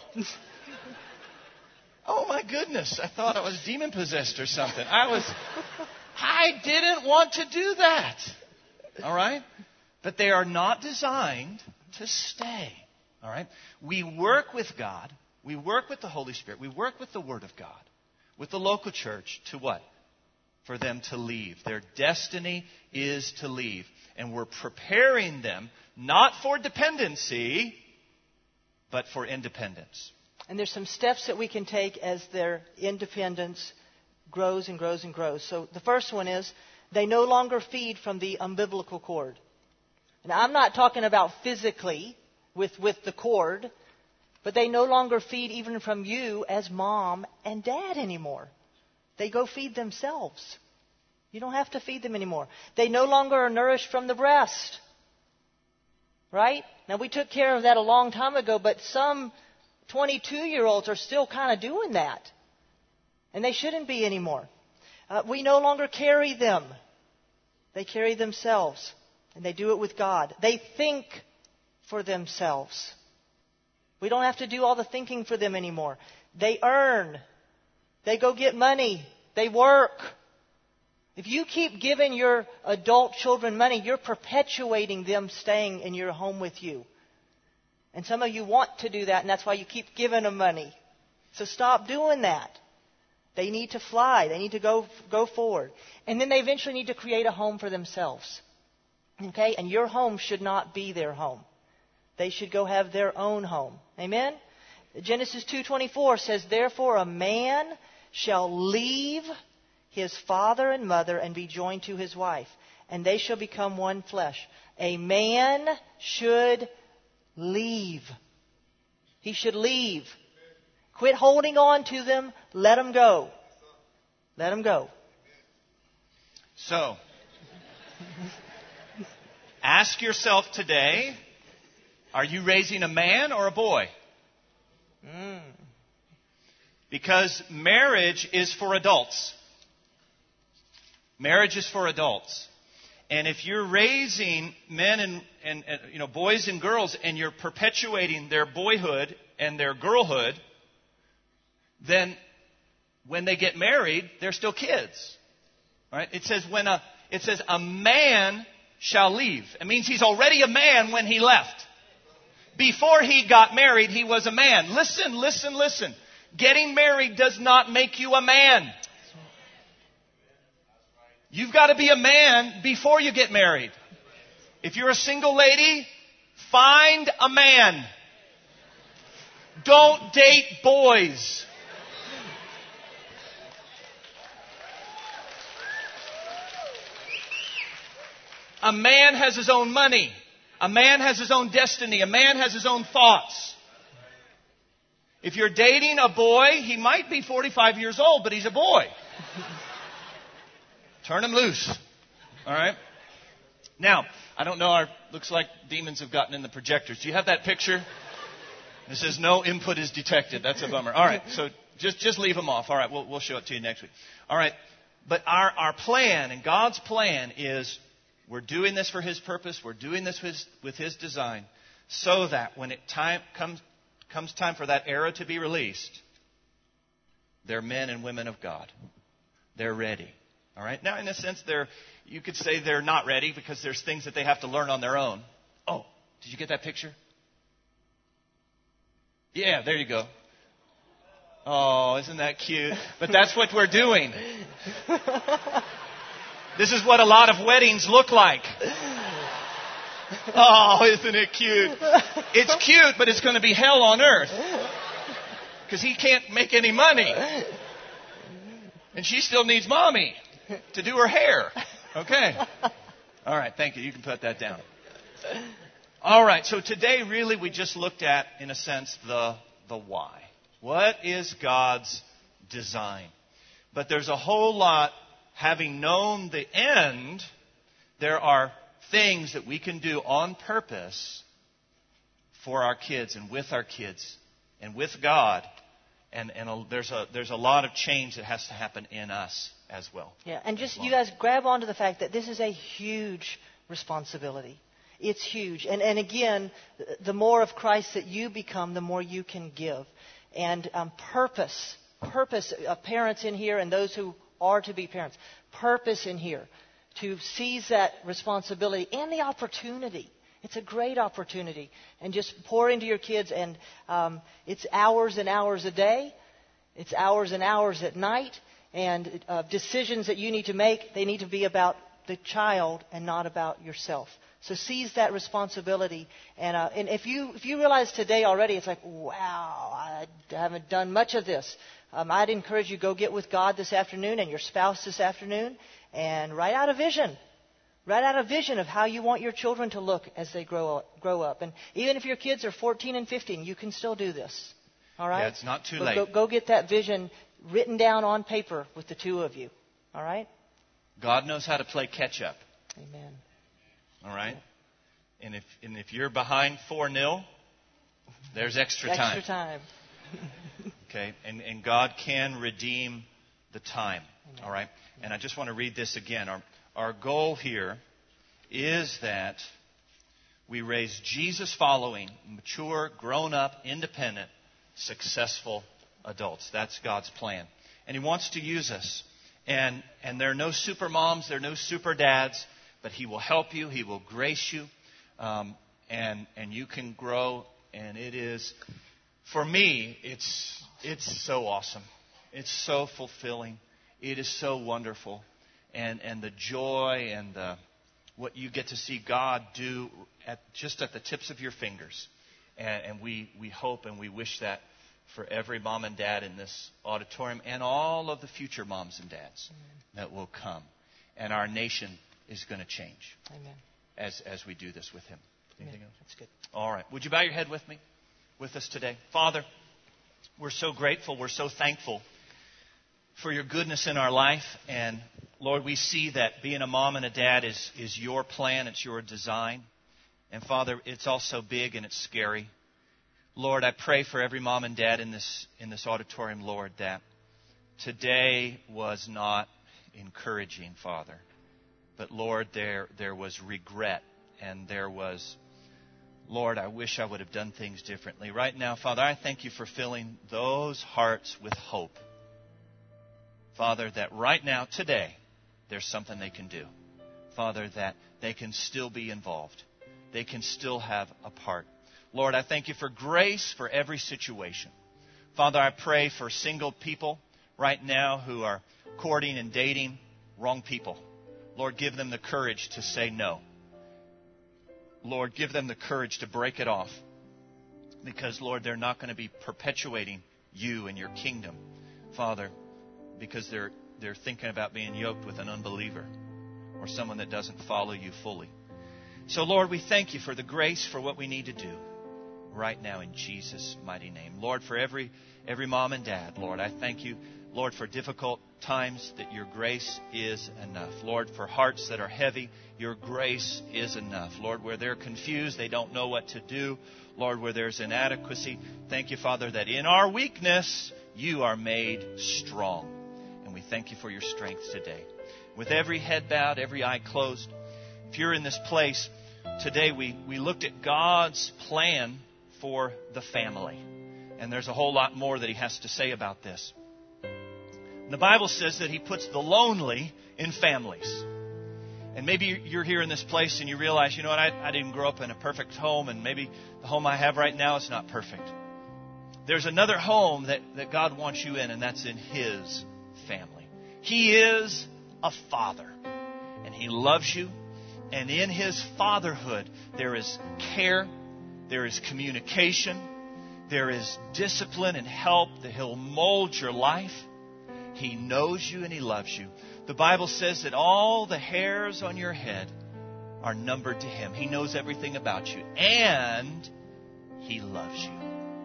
Oh, my goodness. I thought I was demon-possessed or something. I was... I didn't want to do that. All right? But they are not designed to stay. All right? We work with God. We work with the Holy Spirit. We work with the Word of God. With the local church to what? For them to leave. Their destiny is to leave. And we're preparing them not for dependency, but for independence. And there's some steps that we can take as their independence grows and grows and grows. So the first one is they no longer feed from the umbilical cord. And I'm not talking about physically with, with the cord, but they no longer feed even from you as mom and dad anymore. They go feed themselves. You don't have to feed them anymore. They no longer are nourished from the breast. Right? Now, we took care of that a long time ago, but some twenty-two-year-olds are still kind of doing that. And they shouldn't be anymore. Uh, we no longer carry them. They carry themselves. And they do it with God. They think for themselves. We don't have to do all the thinking for them anymore. They earn. They go get money. They work. If you keep giving your adult children money, you're perpetuating them staying in your home with you. And some of you want to do that, and that's why you keep giving them money. So stop doing that. They need to fly. They need to go go forward. And then they eventually need to create a home for themselves. Okay? And your home should not be their home. They should go have their own home. Amen? Genesis two twenty-four says, "Therefore a man shall leave his father and mother and be joined to his wife, and they shall become one flesh." A man should leave. He should leave. Quit holding on to them. Let them go. Let them go. So, ask yourself today, are you raising a man or a boy? Mm. Because marriage is for adults. Marriage is for adults. And if you're raising men and, and, and you know boys and girls and you're perpetuating their boyhood and their girlhood, then when they get married, they're still kids. Right? It says when a it says a man shall leave. It means he's already a man when he left. Before he got married, he was a man. Listen, listen, listen. Getting married does not make you a man. You've got to be a man before you get married. If you're a single lady, find a man. Don't date boys. A man has his own money. A man has his own destiny. A man has his own thoughts. If you're dating a boy, he might be forty-five years old, but he's a boy. Turn him loose. All right? Now, I don't know. Our looks like demons have gotten in the projectors. Do you have that picture? It says no input is detected. That's a bummer. All right. So just, just leave them off. All right. We'll, we'll show it to you next week. All right. But our, our plan and God's plan is we're doing this for His purpose. We're doing this with, with His design so that when it time comes, comes time for that arrow to be released, they're men and women of God. They're ready. All right. Now, in a sense, they're, you could say they're not ready because there's things that they have to learn on their own. Oh, did you get that picture? Yeah, there you go. Oh, isn't that cute? But that's what we're doing. This is what a lot of weddings look like. Oh, isn't it cute? It's cute, but it's going to be hell on earth. Because he can't make any money. And she still needs mommy to do her hair. Okay. All right, thank you. You can put that down. All right, so today really we just looked at, in a sense, the, the why. What is God's design? But there's a whole lot. Having known the end, there are things that we can do on purpose for our kids and with our kids and with God. And, and a, there's a there's a lot of change that has to happen in us as well. Yeah, and just well. you guys grab onto the fact that this is a huge responsibility. It's huge. And, and again, the more of Christ that you become, the more you can give. And um, purpose, purpose, uh, parents in here and those who are to be parents, purpose in here to seize that responsibility and the opportunity. It's a great opportunity. And just pour into your kids. And um, it's hours and hours a day. It's hours and hours at night. And uh, decisions that you need to make, they need to be about the child and not about yourself. So seize that responsibility. And, uh, and if you if you realize today already, it's like, wow, I haven't done much of this. Um, I'd encourage you to go get with God this afternoon and your spouse this afternoon and write out a vision. Write out a vision of how you want your children to look as they grow up. Grow up. And even if your kids are fourteen and fifteen, you can still do this. All right? Yeah, it's not too but late. Go, go get that vision written down on paper with the two of you. All right? God knows how to play catch up. Amen. All right? And if and if you're behind four nil, there's extra time. Extra time. Okay? And, and God can redeem the time. Amen. All right? And I just want to read this again. Our, our goal here is that we raise Jesus-following, mature, grown-up, independent, successful adults. That's God's plan. And He wants to use us. And, and there are no super moms, there are no super dads, but He will help you, He will grace you, um, and, and you can grow. And it is, for me, it's, it's so awesome. It's so fulfilling. It is so wonderful. And, and the joy and the, what you get to see God do at, just at the tips of your fingers. And, and we, we hope and we wish that for every mom and dad in this auditorium and all of the future moms and dads Amen. That will come. And our nation is going to change Amen. as as we do this with Him. Anything Amen. else? That's good. All right. Would you bow your head with me, with us today? Father, we're so grateful. We're so thankful for your goodness in our life. And Lord, we see that being a mom and a dad is, is your plan. It's your design. And Father, it's also big and it's scary. Lord, I pray for every mom and dad in this in this auditorium, Lord, that today was not encouraging, Father. But Lord, there there was regret and there was, Lord, I wish I would have done things differently. Right now, Father, I thank you for filling those hearts with hope. Father, that right now, today, there's something they can do. Father, that they can still be involved. They can still have a part. Lord, I thank you for grace for every situation. Father, I pray for single people right now who are courting and dating wrong people. Lord, give them the courage to say no. Lord, give them the courage to break it off. Because, Lord, they're not going to be perpetuating you and your kingdom, Father, because they're they're thinking about being yoked with an unbeliever or someone that doesn't follow you fully. So, Lord, we thank you for the grace for what we need to do right now in Jesus' mighty name. Lord, for every every mom and dad, Lord, I thank you, Lord, for difficult times that your grace is enough. Lord, for hearts that are heavy, your grace is enough. Lord, where they're confused, they don't know what to do. Lord, where there's inadequacy, thank you, Father, that in our weakness, you are made strong. And we thank you for your strength today. With every head bowed, every eye closed, if you're in this place, today we, we looked at God's plan for the family. And there's a whole lot more that he has to say about this. The Bible says that he puts the lonely in families. And maybe you're here in this place and you realize, you know what, I, I didn't grow up in a perfect home, and maybe the home I have right now is not perfect. There's another home that, that God wants you in, and that's in his family. He is a father, and he loves you. And in his fatherhood, there is care, there is communication, there is discipline and help that he'll mold your life. He knows you and he loves you. The Bible says that all the hairs on your head are numbered to him. He knows everything about you, and he loves you.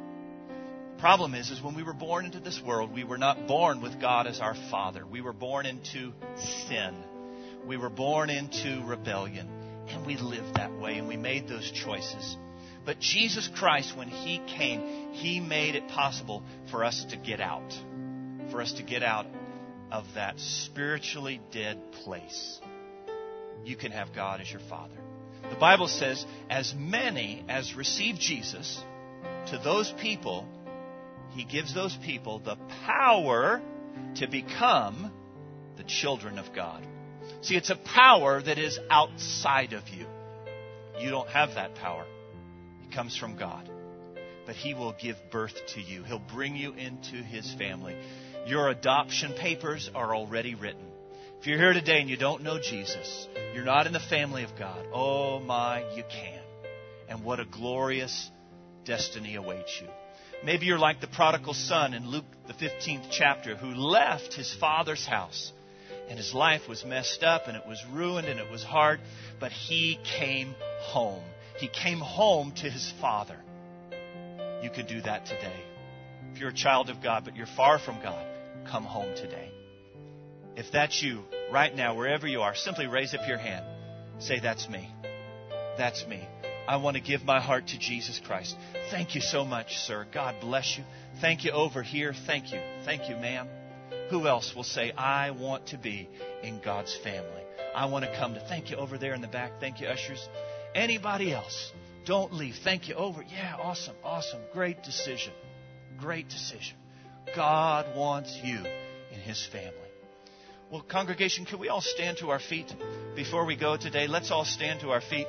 The problem is, is when we were born into this world, we were not born with God as our Father. We were born into sin. We were born into rebellion, and we lived that way, and we made those choices. But Jesus Christ, when he came, he made it possible for us to get out, for us to get out of that spiritually dead place. You can have God as your Father. The Bible says, as many as receive Jesus, to those people, he gives those people the power to become the children of God. See, it's a power that is outside of you. You don't have that power. It comes from God. But he will give birth to you. He'll bring you into his family. Your adoption papers are already written. If you're here today and you don't know Jesus, you're not in the family of God. Oh my, you can. And what a glorious destiny awaits you. Maybe you're like the prodigal son in Luke, the fifteenth chapter, who left his father's house. And his life was messed up and it was ruined and it was hard. But he came home. He came home to his father. You could do that today. If you're a child of God, but you're far from God, come home today. If that's you, right now, wherever you are, simply raise up your hand. Say, that's me. That's me. I want to give my heart to Jesus Christ. Thank you so much, sir. God bless you. Thank you over here. Thank you. Thank you, ma'am. Who else will say, I want to be in God's family? I want to come to. Thank you over there in the back. Thank you, ushers. Anybody else? Don't leave. Thank you over. Yeah, awesome, awesome. Great decision. Great decision. God wants you in his family. Well, congregation, can we all stand to our feet before we go today? Let's all stand to our feet.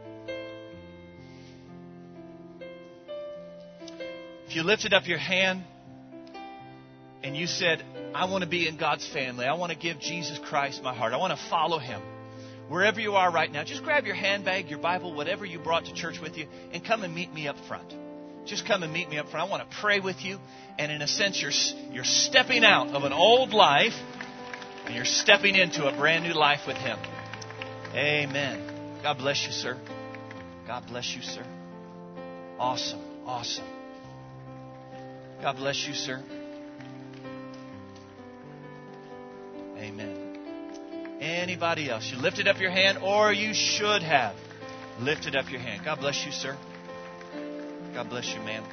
If you lifted up your hand and you said, I want to be in God's family. I want to give Jesus Christ my heart. I want to follow him. Wherever you are right now, just grab your handbag, your Bible, whatever you brought to church with you, and come and meet me up front. Just come and meet me up front. I want to pray with you. And in a sense, you're, you're stepping out of an old life and you're stepping into a brand new life with him. Amen. God bless you, sir. God bless you, sir. Awesome. Awesome. God bless you, sir. Amen. Anybody else? You lifted up your hand, or you should have lifted up your hand. God bless you, sir. God bless you, ma'am.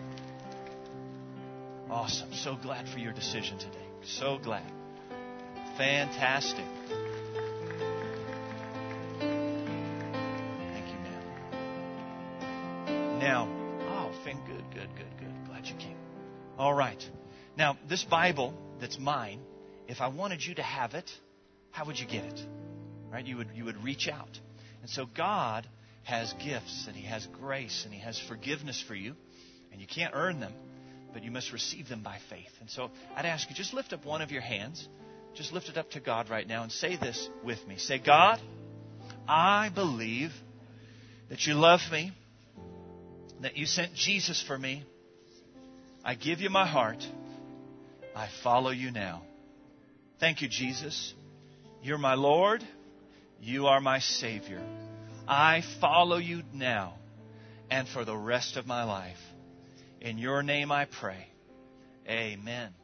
Awesome. So glad for your decision today. So glad. Fantastic. Thank you, ma'am. Now, oh, Finn, good, good, good, good. Glad you came. All right. Now, this Bible that's mine, if I wanted you to have it, how would you get it? Right? You would you would reach out. And so God has gifts, and He has grace, and He has forgiveness for you. And you can't earn them, but you must receive them by faith. And so I'd ask you, just lift up one of your hands. Just lift it up to God right now and say this with me. Say, God, I believe that you love me, that you sent Jesus for me. I give you my heart. I follow you now. Thank you, Jesus. You're my Lord. You are my Savior. I follow you now and for the rest of my life. In your name I pray. Amen.